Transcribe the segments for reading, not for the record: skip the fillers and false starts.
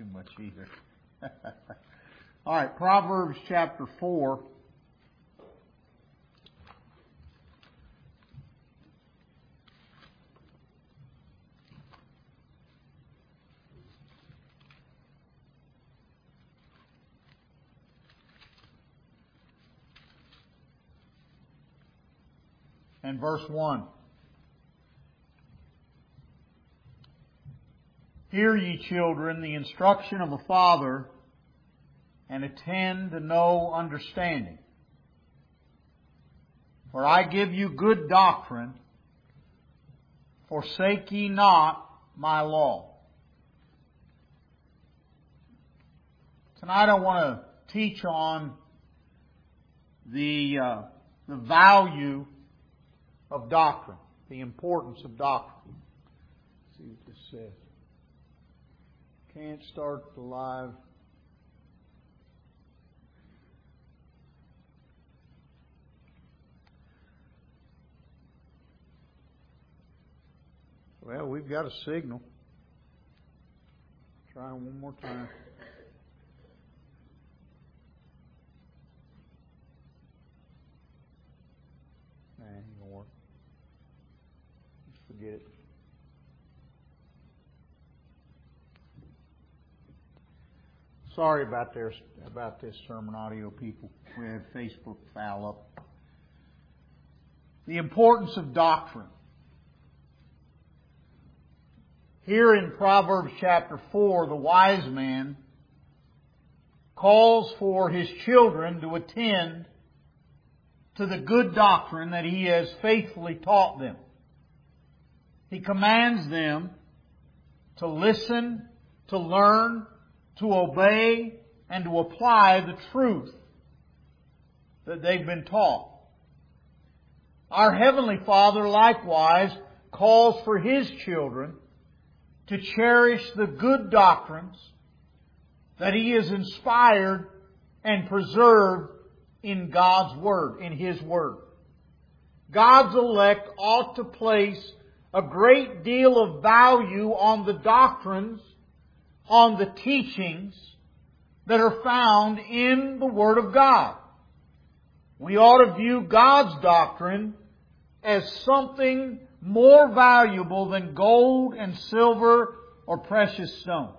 too much either. All right, Proverbs chapter 4. And verse 1. Hear, ye children, the instruction of a father, and attend to know understanding. For I give you good doctrine, forsake ye not my law. Tonight I want to teach on the value of doctrine, the importance of doctrine. Let's see what this says. Can't start the live. Well, we've got a signal. Try one more time. Nah, it ain't gonna work. Just forget it. Sorry about this sermon audio, people. We had Facebook foul up. The importance of doctrine. Here in Proverbs chapter 4, the wise man calls for his children to attend to the good doctrine that he has faithfully taught them. He commands them to listen, to learn, to obey, and to apply the truth that they've been taught. Our Heavenly Father likewise calls for His children to cherish the good doctrines that He has inspired and preserved in God's Word, in His Word. God's elect ought to place a great deal of value on the doctrines, on the teachings that are found in the Word of God. We ought to view God's doctrine as something more valuable than gold and silver or precious stones.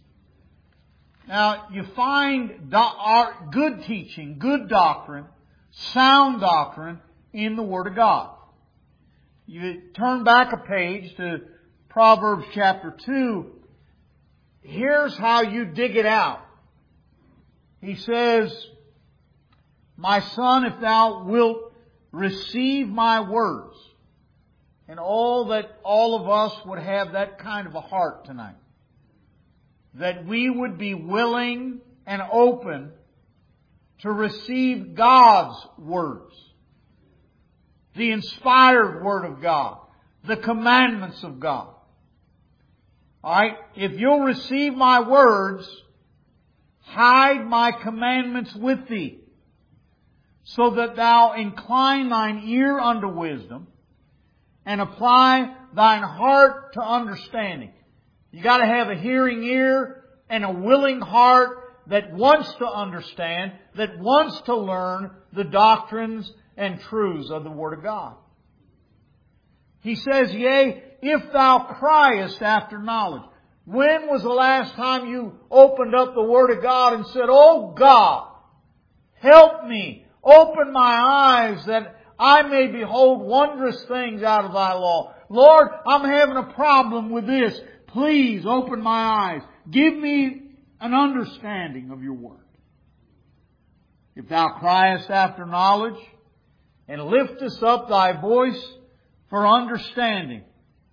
Now, you find good teaching, good doctrine, sound doctrine in the Word of God. You turn back a page to Proverbs chapter 2. Here's how you dig it out. He says, My son, if thou wilt receive my words. And all of us would have that kind of a heart tonight. That we would be willing and open to receive God's words. The inspired Word of God. The commandments of God. Alright? If you'll receive my words, hide my commandments with thee, so that thou incline thine ear unto wisdom, and apply thine heart to understanding. You got to have a hearing ear and a willing heart that wants to understand, that wants to learn the doctrines and truths of the Word of God. He says, Yea, if thou criest after knowledge. When was the last time you opened up the Word of God and said, Oh God, help me, open my eyes that I may behold wondrous things out of thy law. Lord, I'm having a problem with this. Please open my eyes. Give me an understanding of your Word. If thou criest after knowledge, and liftest up thy voice for understanding.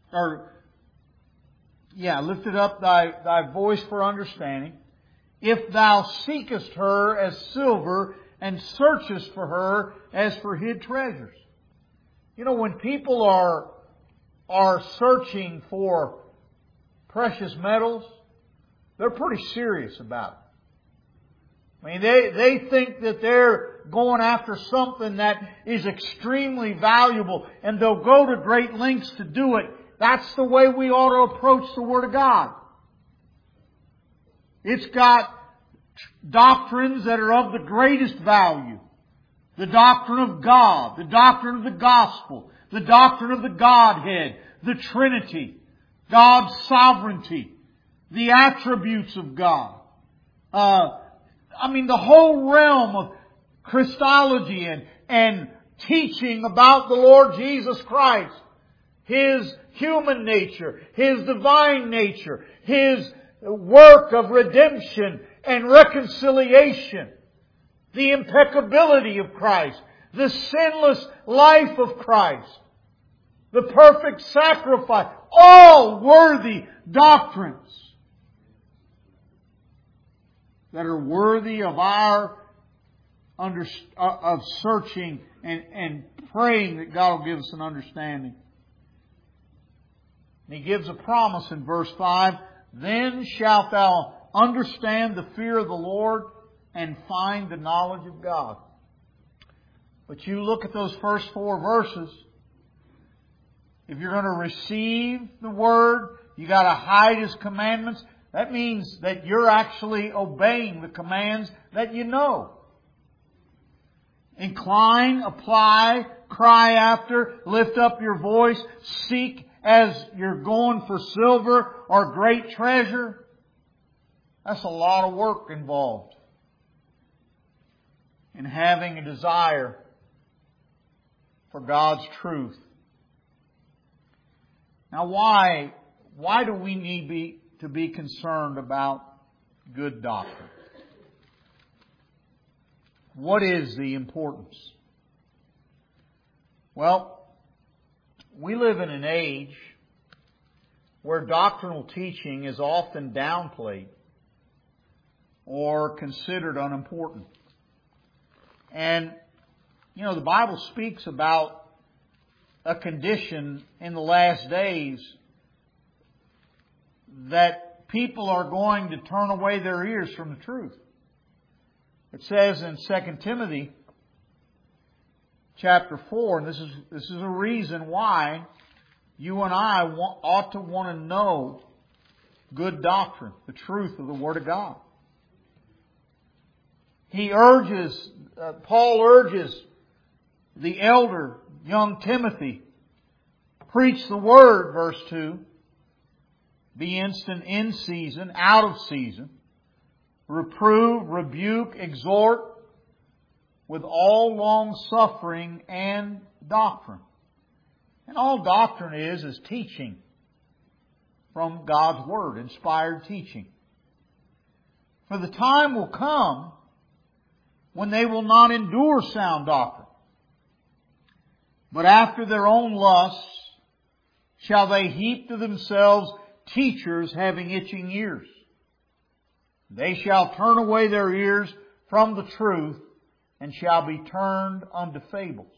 Lifted up thy voice for understanding. If thou seekest her as silver, and searchest for her as for hid treasures. You know, when people are searching for precious metals, they're pretty serious about it. I mean, they think that they're going after something that is extremely valuable, and they'll go to great lengths to do it. That's the way we ought to approach the Word of God. It's got doctrines that are of the greatest value. The doctrine of God, the doctrine of the gospel, the doctrine of the Godhead, the Trinity, God's sovereignty, the attributes of God. The whole realm of Christology and teaching about the Lord Jesus Christ, His human nature, His divine nature, His work of redemption and reconciliation, the impeccability of Christ, the sinless life of Christ, the perfect sacrifice, all worthy doctrines that are worthy of our of searching and praying that God will give us an understanding. And He gives a promise in verse 5, "Then shalt thou understand the fear of the Lord and find the knowledge of God." But you look at those first 4 verses. If you're going to receive the Word, you got to hide His commandments. That means that you're actually obeying the commands that you know. Incline, apply, cry after, lift up your voice, seek as you're going for silver or great treasure. That's a lot of work involved in having a desire for God's truth. Now why do we need to be concerned about good doctrine? What is the importance? Well, we live in an age where doctrinal teaching is often downplayed or considered unimportant. And, the Bible speaks about a condition in the last days that people are going to turn away their ears from the truth. It says in 2 Timothy chapter 4, and this is a reason why you and I ought to want to know good doctrine, the truth of the Word of God. Paul urges the elder, young Timothy, preach the Word, verse 2, be instant in season, out of season, reprove, rebuke, exhort with all long suffering and doctrine. And all doctrine is teaching from God's Word, inspired teaching. For the time will come when they will not endure sound doctrine, but after their own lusts shall they heap to themselves teachers having itching ears. They shall turn away their ears from the truth and shall be turned unto fables.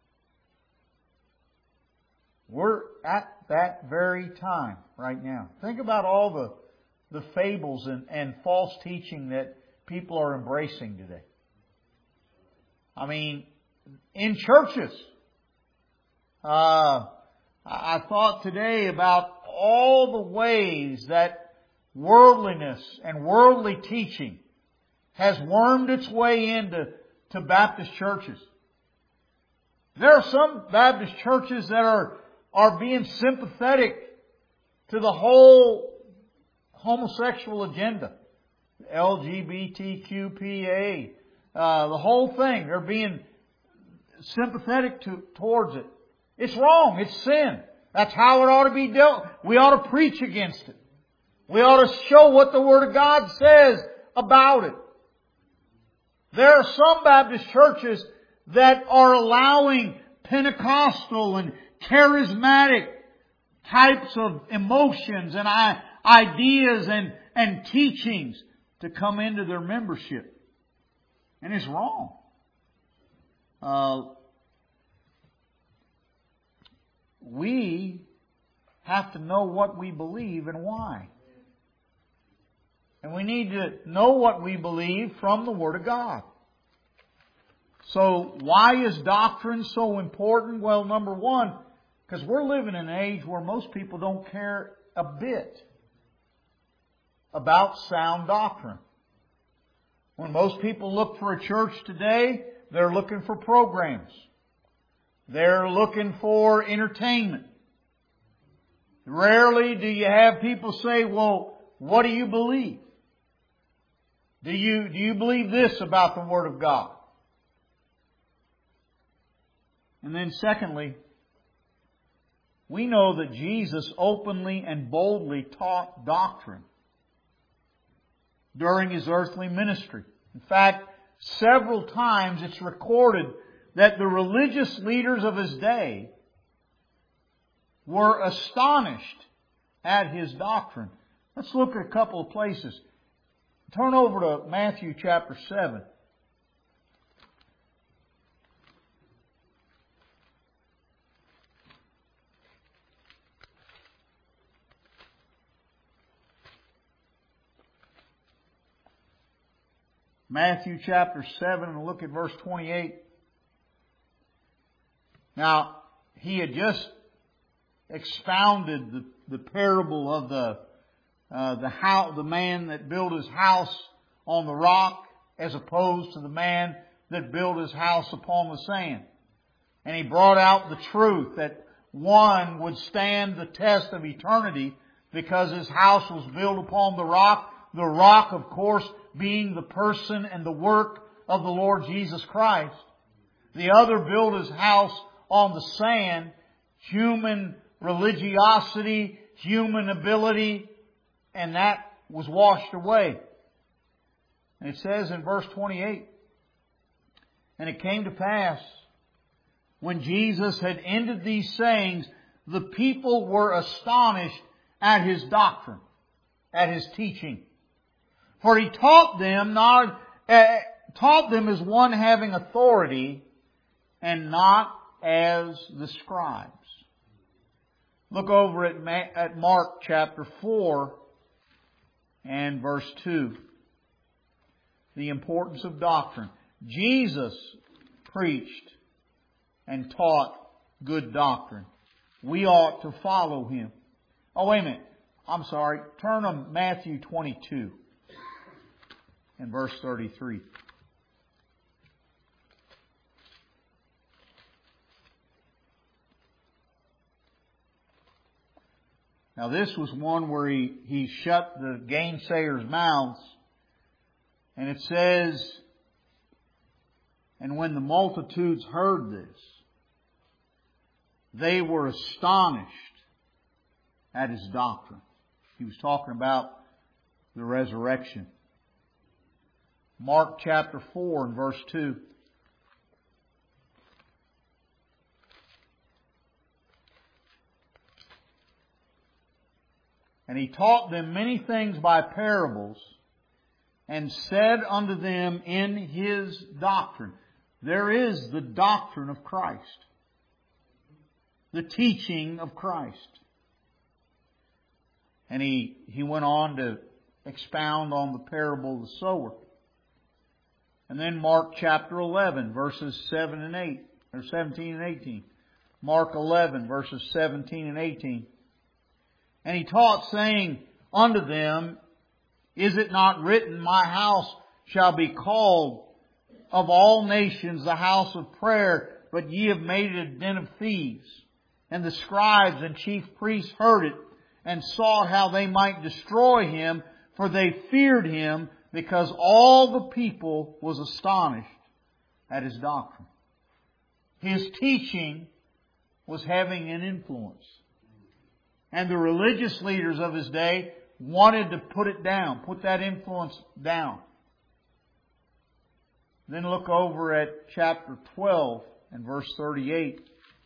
We're at that very time right now. Think about all the fables and false teaching that people are embracing today. In churches. I thought today about all the ways that worldliness and worldly teaching has wormed its way into Baptist churches. There are some Baptist churches that are being sympathetic to the whole homosexual agenda. LGBTQPA, the whole thing. They're being sympathetic towards it. It's wrong. It's sin. That's how it ought to be dealt. We ought to preach against it. We ought to show what the Word of God says about it. There are some Baptist churches that are allowing Pentecostal and charismatic types of emotions and ideas and teachings to come into their membership. And it's wrong. We have to know what we believe and why. And we need to know what we believe from the Word of God. So why is doctrine so important? Well, number one, because we're living in an age where most people don't care a bit about sound doctrine. When most people look for a church today, they're looking for programs. They're looking for entertainment. Rarely do you have people say, well, what do you believe? Do you believe this about the Word of God? And then secondly, we know that Jesus openly and boldly taught doctrine during His earthly ministry. In fact, several times it's recorded that the religious leaders of His day were astonished at His doctrine. Let's look at a couple of places. Turn over to Matthew chapter 7. Matthew chapter 7, and look at verse 28. Now, He had just expounded the parable of the man that built his house on the rock as opposed to the man that built his house upon the sand. And He brought out the truth that one would stand the test of eternity because his house was built upon the rock. The rock, of course, being the person and the work of the Lord Jesus Christ. The other built his house on the sand, human religiosity, human ability, and that was washed away. And it says in verse 28, and it came to pass, when Jesus had ended these sayings, the people were astonished at His doctrine, at His teaching. For He taught them as one having authority, and not as the scribes. Look over at Mark chapter 4 and verse 2. The importance of doctrine. Jesus preached and taught good doctrine. We ought to follow Him. Oh, wait a minute. I'm sorry. Turn to Matthew 22 and verse 33. Now this was one where he shut the gainsayers' mouths. And it says, and when the multitudes heard this, they were astonished at His doctrine. He was talking about the resurrection. Mark chapter 4 and verse 2. And He taught them many things by parables, and said unto them in His doctrine. There is the doctrine of Christ. The teaching of Christ. And he went on to expound on the parable of the sower. And then Mark chapter 11, verses 7 and 8, or 17 and 18. Mark 11, verses 17 and 18. And He taught, saying unto them, is it not written, my house shall be called of all nations the house of prayer, but ye have made it a den of thieves? And the scribes and chief priests heard it, and saw how they might destroy Him, for they feared Him, because all the people was astonished at His doctrine. His teaching was having an influence. And the religious leaders of His day wanted to put it down, put that influence down. Then look over at chapter 12 and verse 38.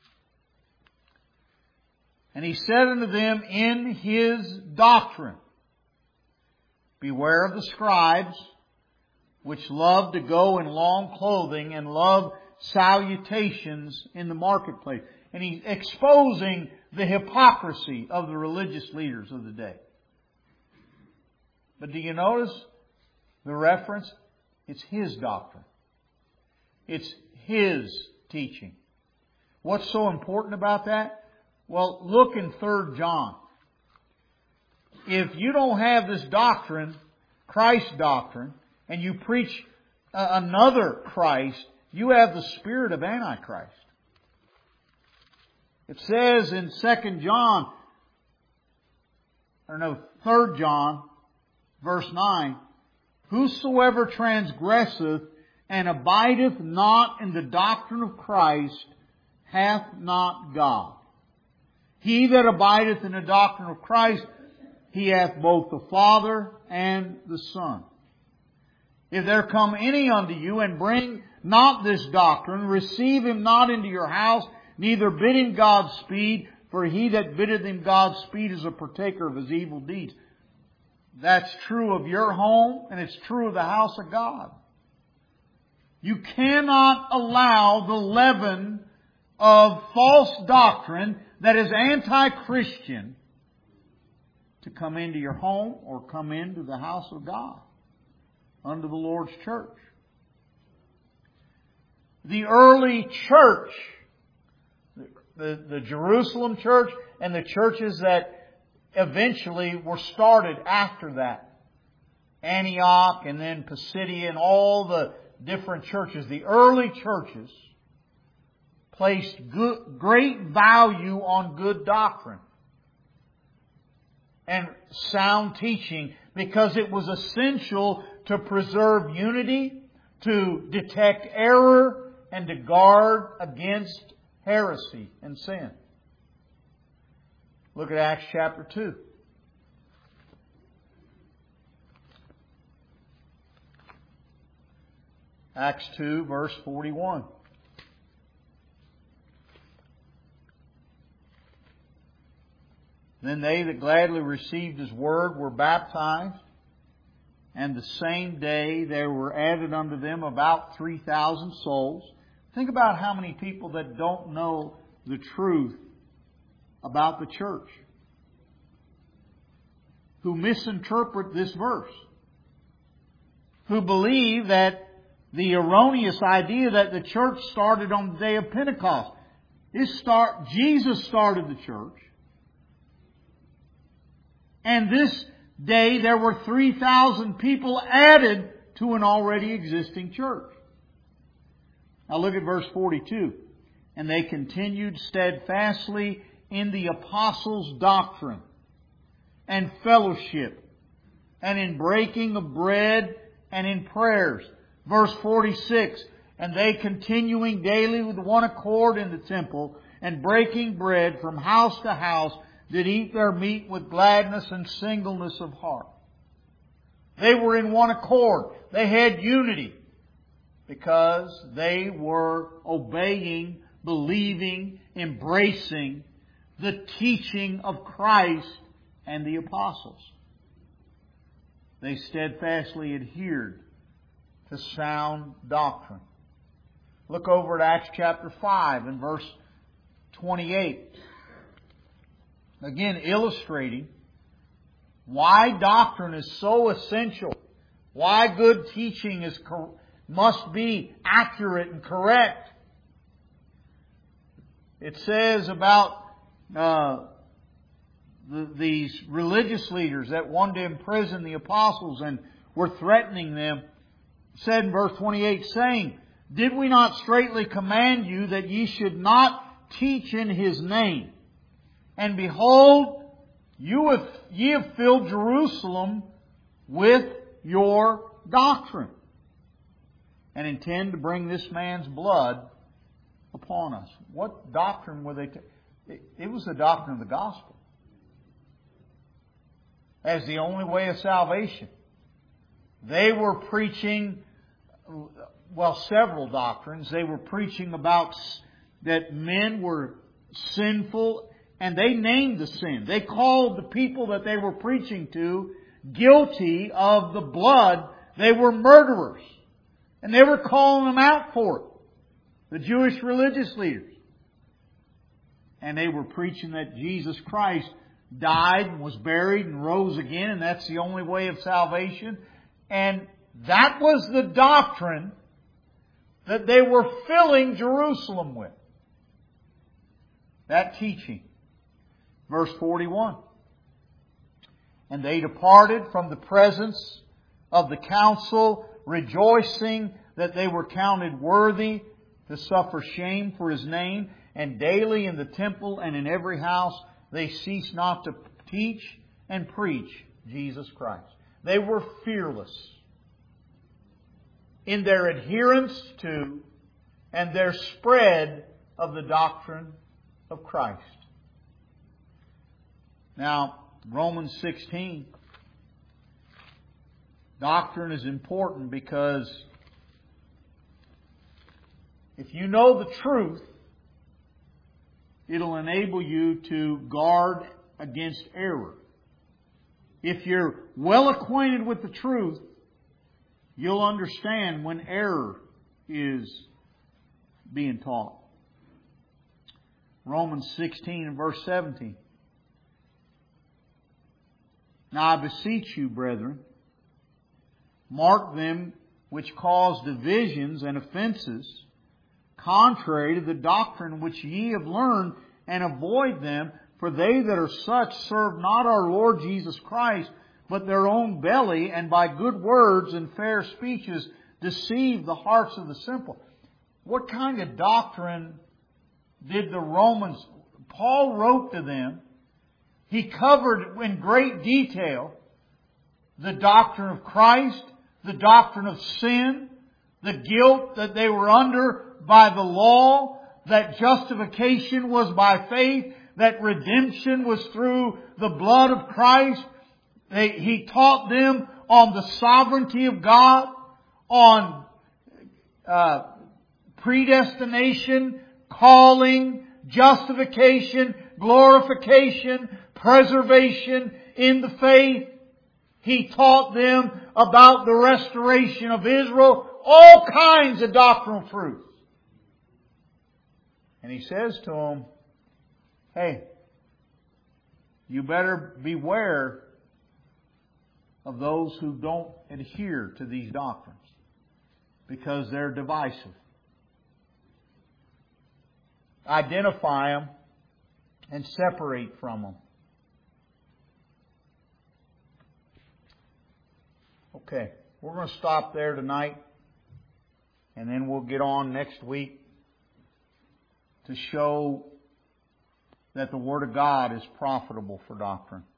And He said unto them in His doctrine, beware of the scribes, which love to go in long clothing and love salutations in the marketplace. And He's exposing the hypocrisy of the religious leaders of the day. But do you notice the reference? It's His doctrine. It's His teaching. What's so important about that? Well, look in 3 John. if you don't have this doctrine, Christ's doctrine, and you preach another Christ, you have the spirit of Antichrist. It says in 3 John, verse 9, whosoever transgresseth and abideth not in the doctrine of Christ hath not God. He that abideth in the doctrine of Christ, he hath both the Father and the Son. If there come any unto you and bring not this doctrine, receive him not into your house, neither bid him Godspeed, for he that biddeth him Godspeed is a partaker of his evil deeds. That's true of your home, and it's true of the house of God. You cannot allow the leaven of false doctrine that is anti-Christian to come into your home or come into the house of God, under the Lord's church. The early church, the Jerusalem church and the churches that eventually were started after that, Antioch and then Pisidia and all the different churches, the early churches placed great value on good doctrine and sound teaching, because it was essential to preserve unity, to detect error, and to guard against heresy and sin. Look at Acts chapter 2. Acts 2, verse 41. Then they that gladly received His word were baptized, and the same day there were added unto them about 3,000 souls. Think about how many people that don't know the truth about the church, who misinterpret this verse, who believe that the erroneous idea that the church started on the day of Pentecost. Jesus started the church. And this day there were 3,000 people added to an already existing church. Now look at verse 42. And they continued steadfastly in the apostles' doctrine and fellowship and in breaking of bread and in prayers. Verse 46. And they continuing daily with one accord in the temple and breaking bread from house to house did eat their meat with gladness and singleness of heart. They were in one accord. They had unity because they were obeying, believing, embracing the teaching of Christ and the apostles. They steadfastly adhered to sound doctrine. Look over at Acts chapter 5 and verse 28. Again, illustrating why doctrine is so essential, why good teaching must be accurate and correct. It says about these religious leaders that wanted to imprison the apostles and were threatening them. It said in verse 28, saying, Did we not straitly command you that ye should not teach in His name? And behold, ye have filled Jerusalem with your doctrine, and intend to bring this man's blood upon us. What doctrine were they? It was the doctrine of the gospel as the only way of salvation. They were preaching, several doctrines. They were preaching about that men were sinful. And they named the sin. They called the people that they were preaching to guilty of the blood. They were murderers. And they were calling them out for it. The Jewish religious leaders. And they were preaching that Jesus Christ died and was buried and rose again. And that's the only way of salvation. And that was the doctrine that they were filling Jerusalem with. That teaching. Verse 41. And they departed from the presence of the council, rejoicing that they were counted worthy to suffer shame for His name. And daily in the temple and in every house they ceased not to teach and preach Jesus Christ. They were fearless in their adherence to and their spread of the doctrine of Christ. Now, Romans 16. Doctrine is important because if you know the truth, it'll enable you to guard against error. If you're well acquainted with the truth, you'll understand when error is being taught. Romans 16 and verse 17. Now I beseech you, brethren, mark them which cause divisions and offences, contrary to the doctrine which ye have learned, and avoid them, for they that are such serve not our Lord Jesus Christ, but their own belly, and by good words and fair speeches deceive the hearts of the simple. What kind of doctrine did the Romans... Paul wrote to them. He covered in great detail the doctrine of Christ, the doctrine of sin, the guilt that they were under by the law, that justification was by faith, that redemption was through the blood of Christ. He taught them on the sovereignty of God, on predestination, calling, justification, glorification, preservation in the faith. He taught them about the restoration of Israel, all kinds of doctrinal truths. And he says to them, hey, you better beware of those who don't adhere to these doctrines, because they're divisive. Identify them and separate from them. Okay, we're going to stop there tonight, and then we'll get on next week to show that the Word of God is profitable for doctrine.